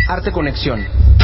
Arte Conexión.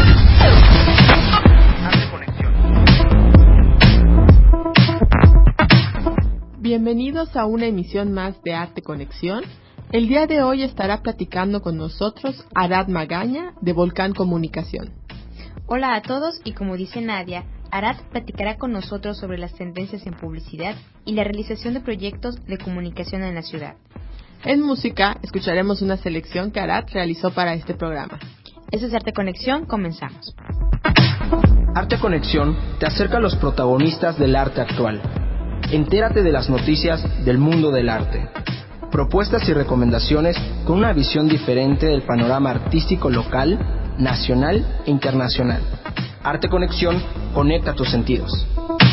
Bienvenidos a una emisión más de Arte Conexión. El día de hoy estará platicando con nosotros Arad Magaña de Volcán Comunicación. Hola a todos y como dice Nadia, Arad platicará con nosotros sobre las tendencias en publicidad y la realización de proyectos de comunicación en la ciudad. En música escucharemos una selección que Arad realizó para este programa. Eso es Arte Conexión, comenzamos. Arte Conexión te acerca a los protagonistas del arte actual. Entérate de las noticias del mundo del arte. Propuestas y recomendaciones con una visión diferente del panorama artístico local, nacional e internacional. Arte Conexión conecta tus sentidos.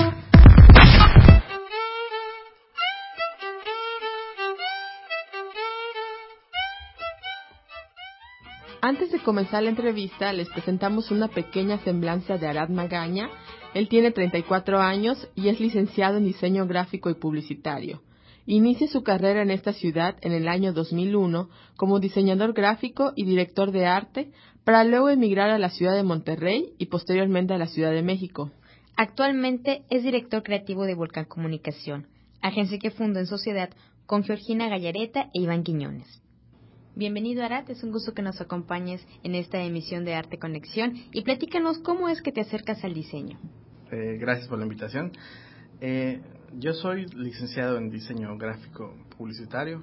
Antes de comenzar la entrevista, les presentamos una pequeña semblanza de Arad Magaña. Él tiene 34 años y es licenciado en diseño gráfico y publicitario. Inicia su carrera en esta ciudad en el año 2001 como diseñador gráfico y director de arte, para luego emigrar a la ciudad de Monterrey y posteriormente a la Ciudad de México. Actualmente es director creativo de Volcán Comunicación, agencia que fundó en sociedad con Georgina Gallareta e Iván Quiñones. Bienvenido, Arad, es un gusto que nos acompañes en esta emisión de Arte Conexión y platícanos cómo es que te acercas al diseño. Gracias por la invitación. Yo soy licenciado en diseño gráfico publicitario.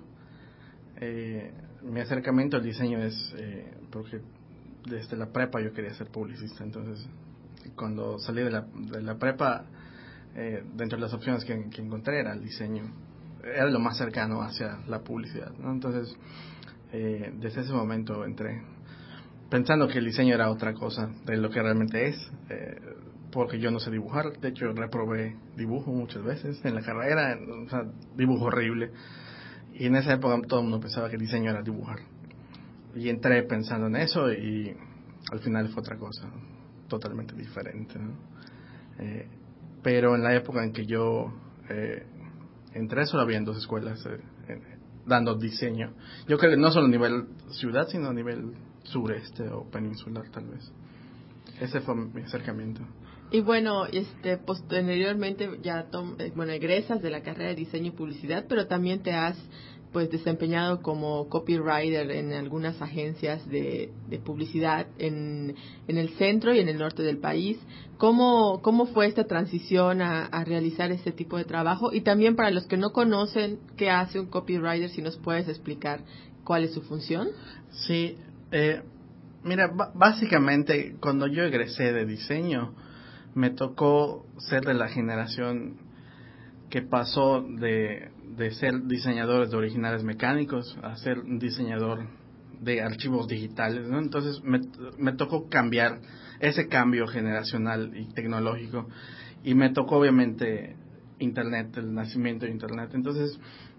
Mi acercamiento al diseño es porque desde la prepa yo quería ser publicista. Entonces, cuando salí de la prepa, dentro de las opciones que encontré era el diseño. Era lo más cercano hacia la publicidad, ¿no? Entonces, desde ese momento entré pensando que el diseño era otra cosa de lo que realmente es, porque yo no sé dibujar. De hecho, reprobé dibujo muchas veces en la carrera, o sea, dibujo horrible, y en esa época todo el mundo pensaba que el diseño era dibujar, y entré pensando en eso y al final fue otra cosa totalmente diferente, ¿no? Pero en la época en que yo entré solo había 2 escuelas dando diseño. Yo creo que no solo a nivel ciudad, sino a nivel sureste o peninsular, tal vez. Ese fue mi acercamiento. Y bueno, posteriormente ya egresas de la carrera de diseño y publicidad, pero también te has desempeñado como copywriter en algunas agencias de publicidad en el centro y en el norte del país. ¿Cómo fue esta transición a realizar este tipo de trabajo? Y también para los que no conocen qué hace un copywriter, si nos puedes explicar cuál es su función. Sí, mira, básicamente cuando yo egresé de diseño me tocó ser de la generación que pasó de ser diseñadores de originales mecánicos a ser un diseñador de archivos digitales, ¿no? Entonces me tocó cambiar ese cambio generacional y tecnológico, y me tocó obviamente Internet, el nacimiento de Internet. Entonces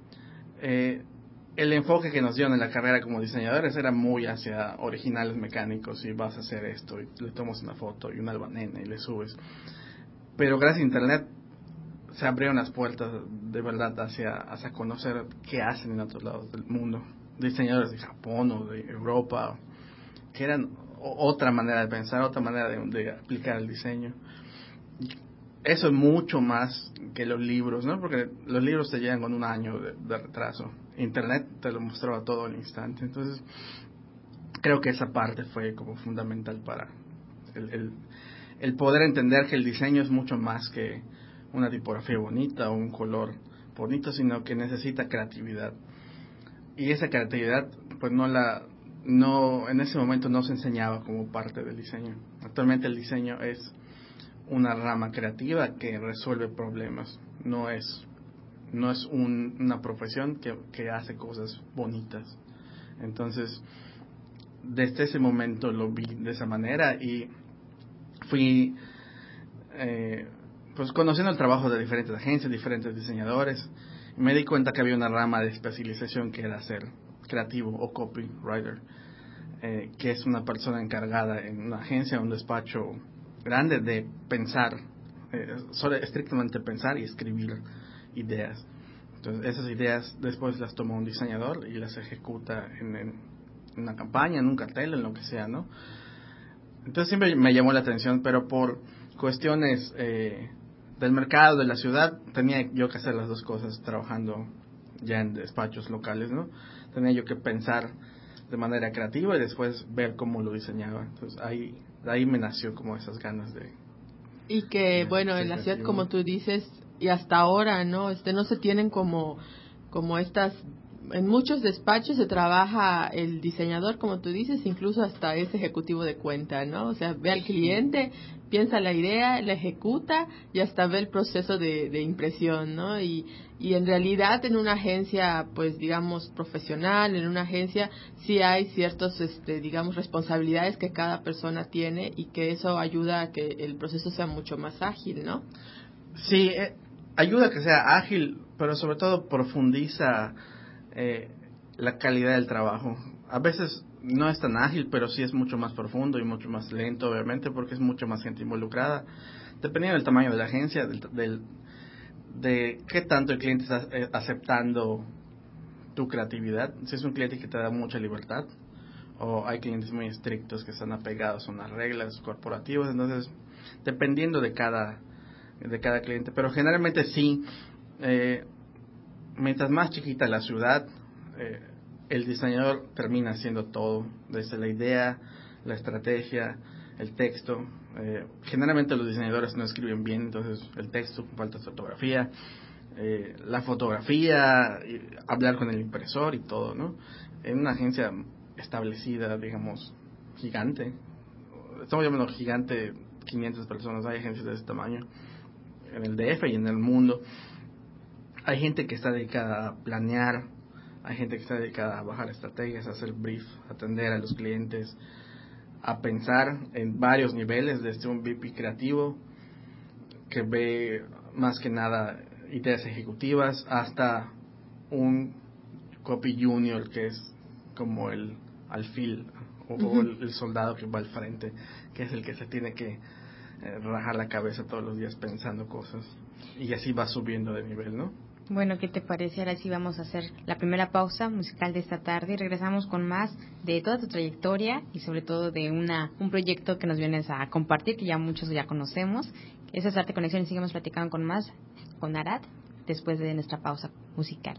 el enfoque que nos dieron en la carrera como diseñadores era muy hacia originales mecánicos, y vas a hacer esto y le tomas una foto y una albanena y le subes. Pero gracias a Internet se abrieron las puertas de verdad hacia conocer qué hacen en otros lados del mundo. Diseñadores de Japón o de Europa, que eran otra manera de pensar, otra manera de aplicar el diseño. Y eso es mucho más que los libros, ¿no? Porque los libros te llegan con un año de retraso. Internet te lo mostraba todo al instante. Entonces, creo que esa parte fue como fundamental para el poder entender que el diseño es mucho más que una tipografía bonita o un color bonito, sino que necesita creatividad. Y esa creatividad, pues en ese momento no se enseñaba como parte del diseño. Actualmente el diseño es una rama creativa que resuelve problemas. No es una profesión que hace cosas bonitas. Entonces, desde ese momento lo vi de esa manera, y fui pues conociendo el trabajo de diferentes agencias, diferentes diseñadores, y me di cuenta que había una rama de especialización que era ser creativo o copywriter, que es una persona encargada en una agencia, un despacho grande, de pensar, solo estrictamente pensar y escribir ideas. Entonces esas ideas después las toma un diseñador y las ejecuta en una campaña, en un cartel, en lo que sea, ¿no? Entonces siempre me llamó la atención, pero por cuestiones del mercado, de la ciudad, tenía yo que hacer las dos cosas trabajando ya en despachos locales, ¿no? Tenía yo que pensar de manera creativa y después ver cómo lo diseñaba. Entonces de ahí me nació como esas ganas de... Y que, bueno, en la ciudad, como tú dices, y hasta ahora, ¿no? No se tienen como estas... En muchos despachos se trabaja el diseñador, como tú dices, incluso hasta es ejecutivo de cuenta, ¿no? O sea, ve al cliente, piensa la idea, la ejecuta y hasta ve el proceso de impresión, ¿no? Y en realidad en una agencia, pues digamos, profesional, en una agencia sí hay ciertos, digamos, responsabilidades que cada persona tiene y que eso ayuda a que el proceso sea mucho más ágil, ¿no? Sí, ayuda a que sea ágil, pero sobre todo profundiza la calidad del trabajo. A veces no es tan ágil, pero sí es mucho más profundo y mucho más lento, obviamente, porque es mucho más gente involucrada. Dependiendo del tamaño de la agencia, de qué tanto el cliente está aceptando tu creatividad. Si es un cliente que te da mucha libertad, o hay clientes muy estrictos que están apegados a unas reglas corporativas, entonces dependiendo de cada cliente, pero generalmente sí. Mientras más chiquita la ciudad, el diseñador termina haciendo todo, desde la idea, la estrategia, el texto. Generalmente los diseñadores no escriben bien, entonces el texto, falta fotografía, la fotografía, hablar con el impresor y todo, ¿no? En una agencia establecida, digamos, gigante, estamos llamando gigante 500 personas, hay agencias de ese tamaño en el DF y en el mundo. Hay gente que está dedicada a planear, hay gente que está dedicada a bajar estrategias, a hacer brief, a atender a los clientes, a pensar en varios niveles, desde un VP creativo que ve más que nada ideas ejecutivas hasta un copy junior que es como el alfil o el soldado que va al frente, que es el que se tiene que rajar la cabeza todos los días pensando cosas y así va subiendo de nivel, ¿no? Bueno, ¿qué te parece? Ahora sí vamos a hacer la primera pausa musical de esta tarde y regresamos con más de toda tu trayectoria y sobre todo de un proyecto que nos vienes a compartir, que ya muchos ya conocemos. Eso es Arte Conexión y seguimos platicando con más con Arad después de nuestra pausa musical.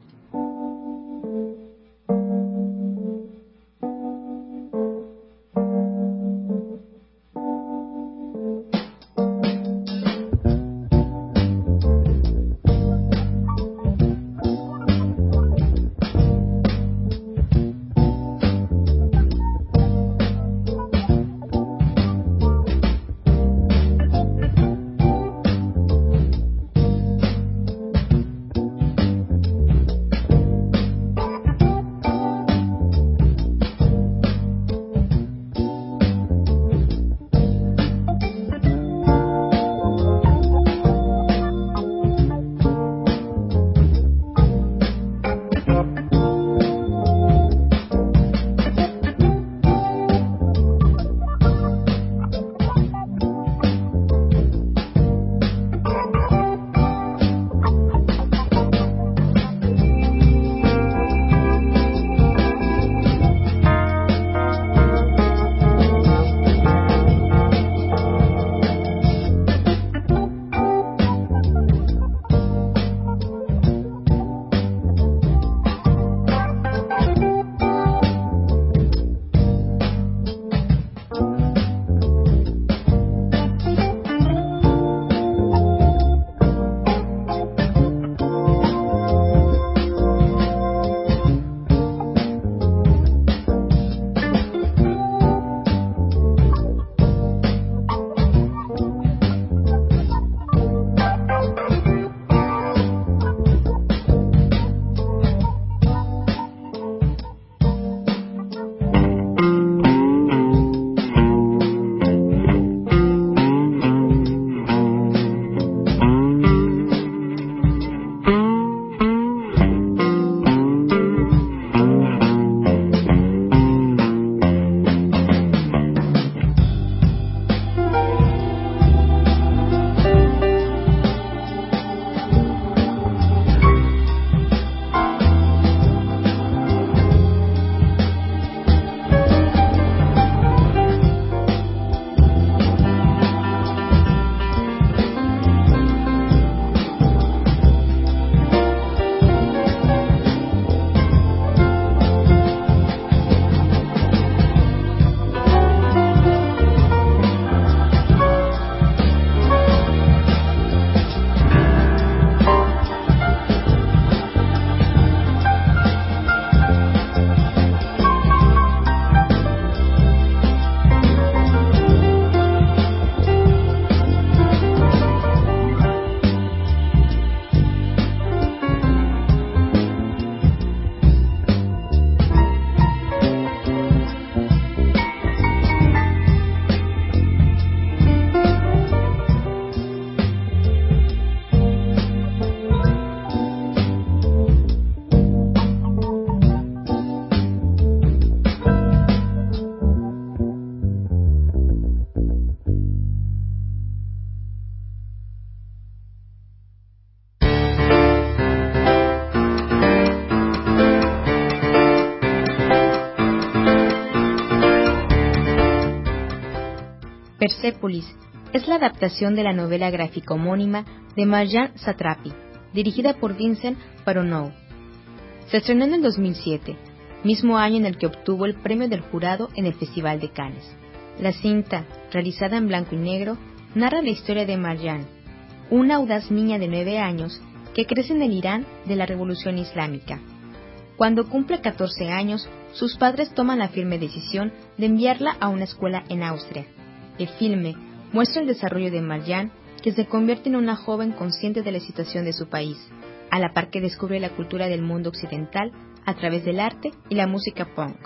Persépolis es la adaptación de la novela gráfica homónima de Marjane Satrapi, dirigida por Vincent Paronnaud. Se estrenó en el 2007, mismo año en el que obtuvo el premio del jurado en el Festival de Cannes. La cinta, realizada en blanco y negro, narra la historia de Marjane, una audaz niña de 9 años que crece en el Irán de la Revolución Islámica. Cuando cumple 14 años, sus padres toman la firme decisión de enviarla a una escuela en Austria. El filme muestra el desarrollo de Marjane, que se convierte en una joven consciente de la situación de su país, a la par que descubre la cultura del mundo occidental a través del arte y la música punk.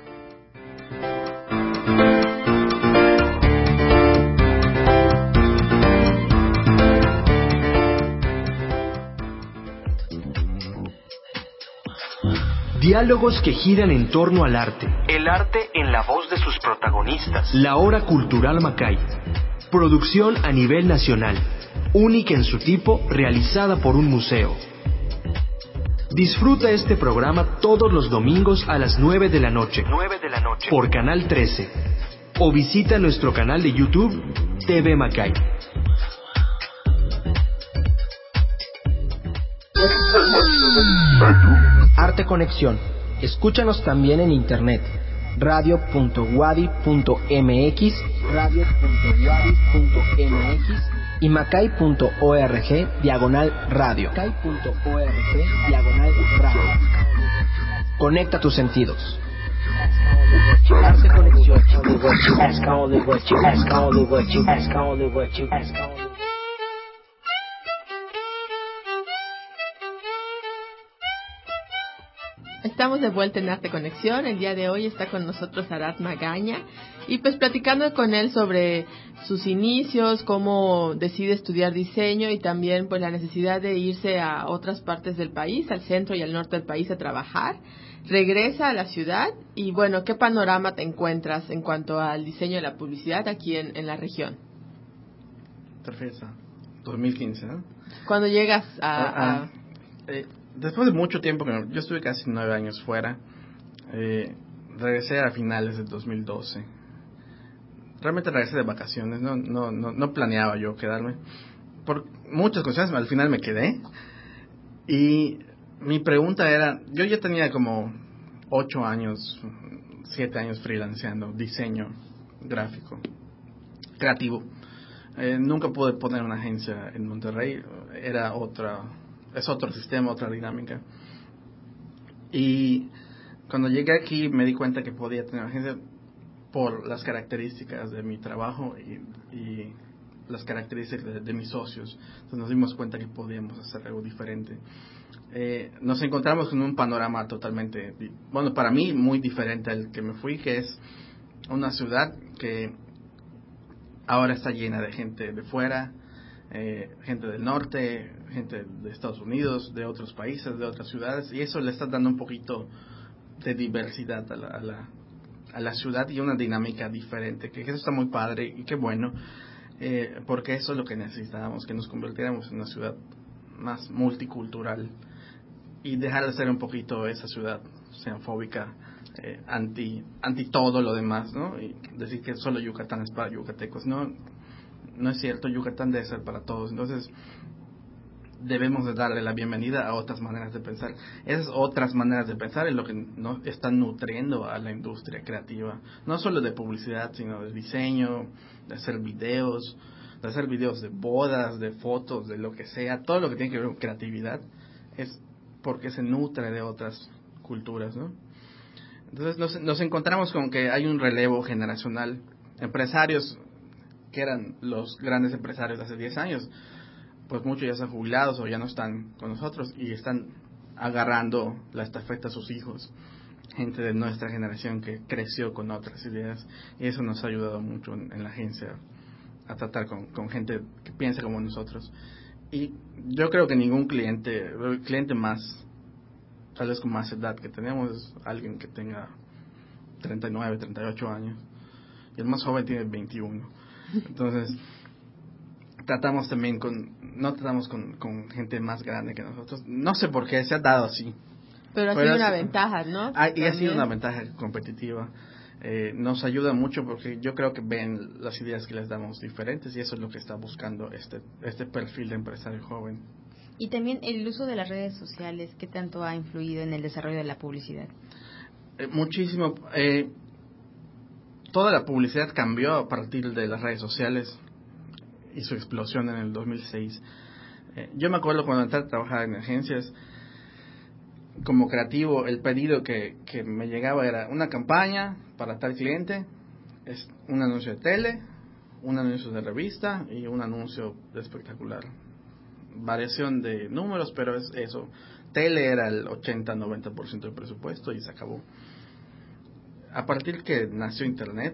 Diálogos que giran en torno al arte. El arte en la voz de sus protagonistas. La Hora Cultural Macay. Producción a nivel nacional. Única en su tipo, realizada por un museo. Disfruta este programa todos los domingos a las 9 de la noche. Por Canal 13. O visita nuestro canal de YouTube, TV Macay. Arte Conexión. Escúchanos también en internet. radio.wadi.mx, y macay.org/radio. Conecta tus sentidos. Arte Conexión. Estamos de vuelta en Arte Conexión. El día de hoy está con nosotros Arat Magaña y pues platicando con él sobre sus inicios, cómo decide estudiar diseño y también pues la necesidad de irse a otras partes del país, al centro y al norte del país a trabajar. Regresa a la ciudad y bueno, ¿qué panorama te encuentras en cuanto al diseño de la publicidad aquí en la región? Perfecto. 2015, ¿no? Cuando llegas después de mucho tiempo, yo estuve casi 9 años fuera, regresé a finales del 2012. Realmente regresé de vacaciones, no planeaba yo quedarme. Por muchas cosas, al final me quedé. Y mi pregunta era, yo ya tenía como 8 años, 7 años freelanceando, diseño gráfico, creativo. Nunca pude poner una agencia en Monterrey, es otro sistema, otra dinámica. Y cuando llegué aquí me di cuenta que podía tener agencia por las características de mi trabajo y las características de mis socios. Entonces nos dimos cuenta que podíamos hacer algo diferente. Nos encontramos con un panorama totalmente, bueno, para mí muy diferente al que me fui, que es una ciudad que ahora está llena de gente de fuera, gente del norte, gente de Estados Unidos, de otros países, de otras ciudades, y eso le está dando un poquito de diversidad a la ciudad y una dinámica diferente, que eso está muy padre y qué bueno, porque eso es lo que necesitábamos, que nos convirtiéramos en una ciudad más multicultural y dejar de ser un poquito esa ciudad xenofóbica, anti todo lo demás, ¿no? Y decir que solo Yucatán es para yucatecos, no es cierto, Yucatán debe ser para todos. Entonces debemos de darle la bienvenida a otras maneras de pensar. Esas otras maneras de pensar es lo que nos están nutriendo a la industria creativa, no solo de publicidad, sino de diseño, de hacer videos de bodas, de fotos, de lo que sea. Todo lo que tiene que ver con creatividad es porque se nutre de otras culturas, ¿no? Entonces nos encontramos con que hay un relevo generacional. Empresarios que eran los grandes empresarios de hace 10 años, pues muchos ya están jubilados o ya no están con nosotros y están agarrando la estafeta a sus hijos. Gente de nuestra generación que creció con otras ideas, y eso nos ha ayudado mucho en la agencia a tratar con gente que piensa como nosotros. Y yo creo que ningún cliente más, tal vez con más edad que tenemos, es alguien que tenga 39, 38 años, y el más joven tiene 21. Entonces tratamos también no tratamos con gente más grande que nosotros. No sé por qué se ha dado así. Pero ha sido una ventaja, ¿no? Y ha sido una ventaja competitiva. nos ayuda mucho porque yo creo que ven las ideas que les damos diferentes y eso es lo que está buscando este perfil de empresario joven. Y también el uso de las redes sociales, ¿qué tanto ha influido en el desarrollo de la publicidad? Muchísimo. Toda la publicidad cambió a partir de las redes sociales y su explosión en el 2006. Yo me acuerdo cuando entré a trabajar en agencias como creativo, el pedido que me llegaba era una campaña para tal cliente, es un anuncio de tele, un anuncio de revista y un anuncio de espectacular. Variación de números, pero es eso. Tele era el 80-90% del presupuesto y se acabó. A partir que nació Internet,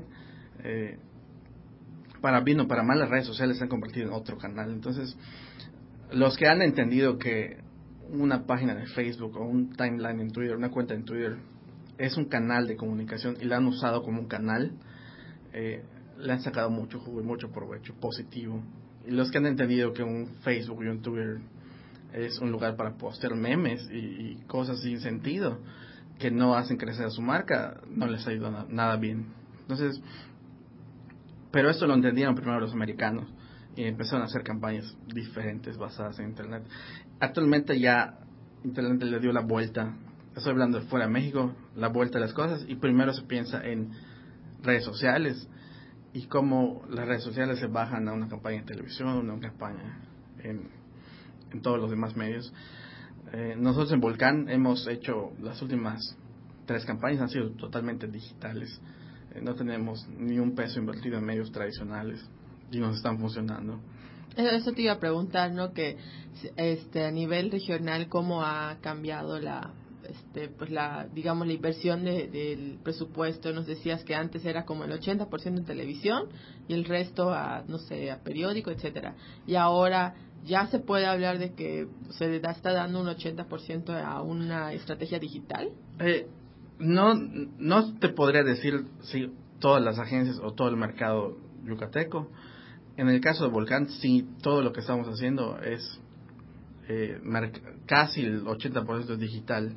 para bien o para mal, las redes sociales se han convertido en otro canal. Entonces, los que han entendido que una página de Facebook o un timeline en Twitter, una cuenta en Twitter, es un canal de comunicación y la han usado como un canal, le han sacado mucho jugo y mucho provecho positivo. Y los que han entendido que un Facebook y un Twitter es un lugar para postear memes y cosas sin sentido que no hacen crecer a su marca, no les ha ido nada bien. Entonces, pero esto lo entendieron primero los americanos y empezaron a hacer campañas diferentes basadas en Internet. Actualmente ya Internet le dio la vuelta, estoy hablando de fuera de México, la vuelta a las cosas, y primero se piensa en redes sociales y cómo las redes sociales se bajan a una campaña en televisión, a una campaña en todos los demás medios. Nosotros en Volcán hemos hecho las últimas 3 campañas, han sido totalmente digitales. No tenemos ni un peso invertido en medios tradicionales y nos están funcionando. Eso te iba a preguntar, ¿no? Que a nivel regional, ¿cómo ha cambiado digamos, la inversión del presupuesto? Nos decías que antes era como el 80% en televisión y el resto a periódico, etcétera. Y ahora ya se puede hablar de que se está dando un 80% a una estrategia digital. No te podría decir si todas las agencias o todo el mercado yucateco. En el caso de Volcán, sí, todo lo que estamos haciendo es casi el 80% es digital.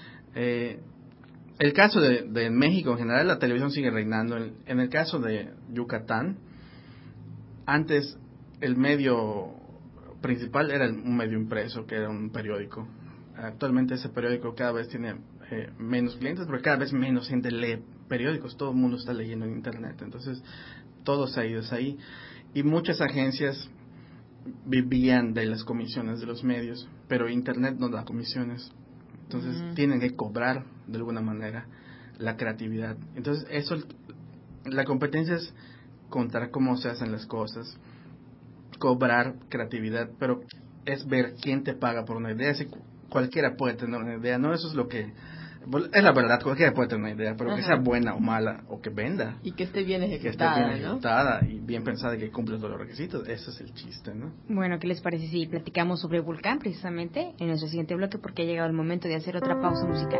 El caso de México en general, la televisión sigue reinando. En el caso de Yucatán, antes el medio principal era un medio impreso, que era un periódico. Actualmente ese periódico cada vez tiene menos clientes, porque cada vez menos gente lee periódicos, todo el mundo está leyendo en Internet. Entonces, todo se ha ido ahí. Y muchas agencias vivían de las comisiones de los medios, pero Internet no da comisiones. Entonces tienen que cobrar de alguna manera la creatividad. Entonces la competencia es contar cómo se hacen las cosas, cobrar creatividad, pero es ver quién te paga por una idea. Si cualquiera puede tener una idea, no, eso es lo que es la verdad, cualquiera puede tener una idea, pero que sea buena o mala, o que venda. Y que esté bien ejecutada, que esté bien ejecutada y bien pensada y que cumpla todos los requisitos. Ese es el chiste, ¿no? Bueno, ¿qué les parece si platicamos sobre Volcán precisamente en nuestro siguiente bloque? Porque ha llegado el momento de hacer otra pausa musical.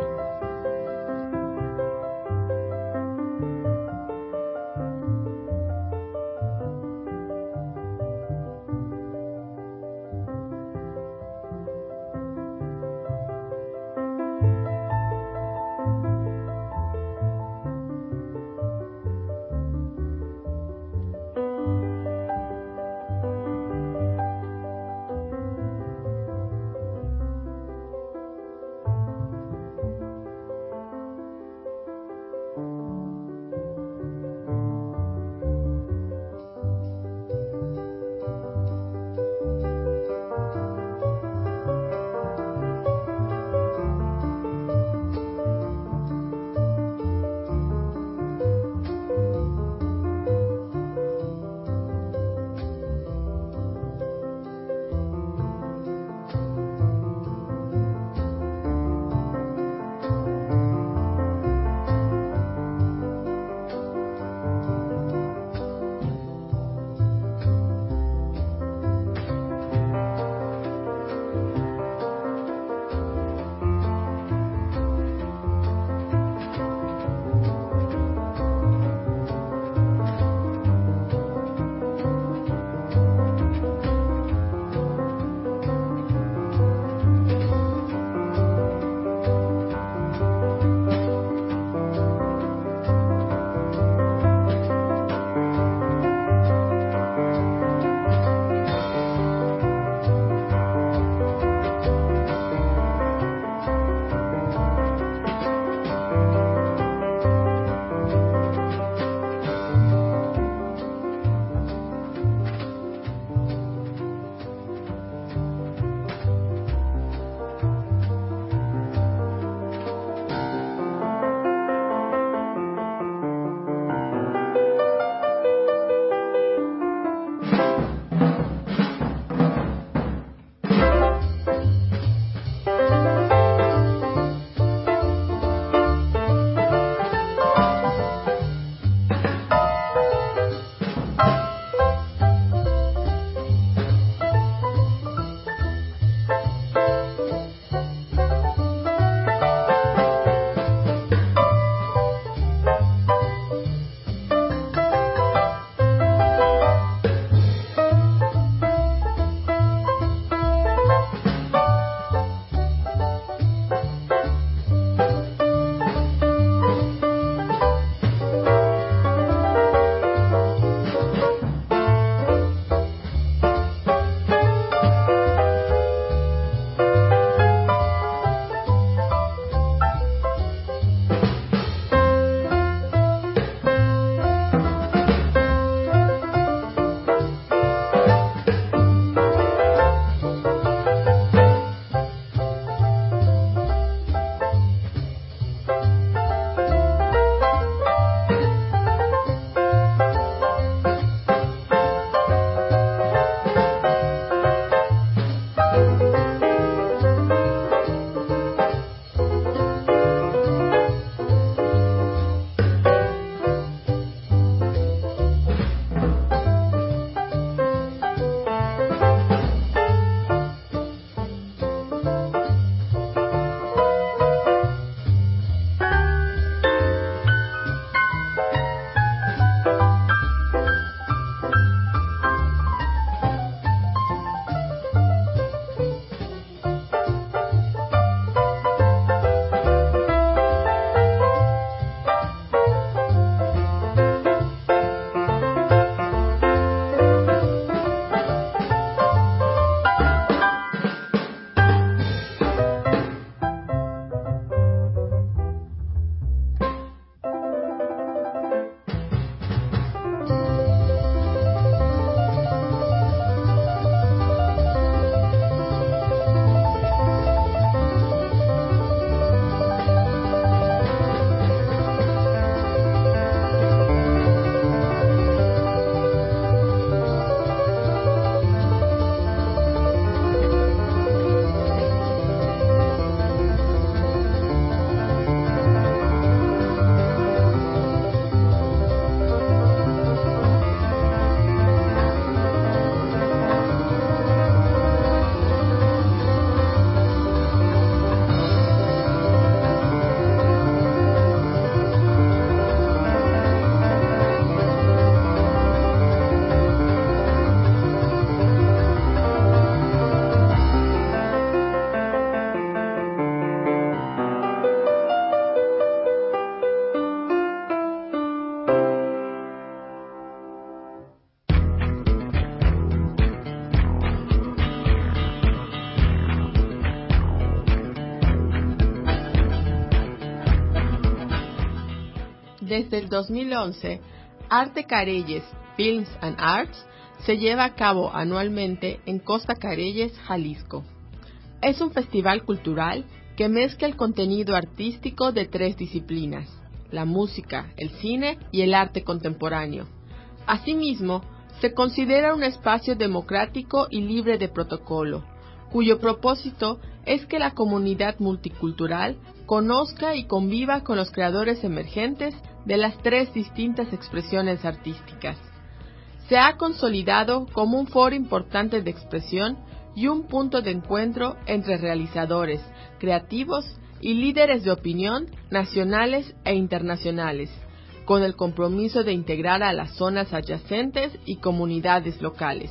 Desde el 2011, Arte Careyes Films and Arts se lleva a cabo anualmente en Costa Careyes, Jalisco. Es un festival cultural que mezcla el contenido artístico de 3 disciplinas: la música, el cine y el arte contemporáneo. Asimismo, se considera un espacio democrático y libre de protocolo, cuyo propósito es que la comunidad multicultural conozca y conviva con los creadores emergentes de las 3 distintas expresiones artísticas. Se ha consolidado como un foro importante de expresión y un punto de encuentro entre realizadores, creativos y líderes de opinión nacionales e internacionales, con el compromiso de integrar a las zonas adyacentes y comunidades locales.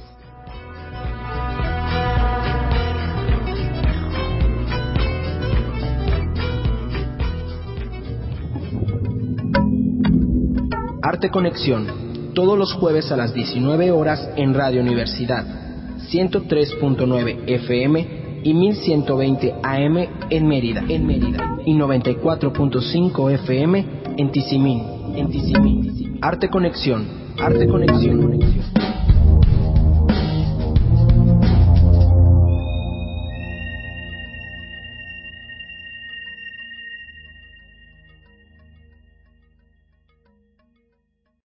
Arte Conexión, todos los jueves a las 19 horas en Radio Universidad, 103.9 FM y 1120 AM en Mérida, y 94.5 FM en Tizimín. Arte Conexión.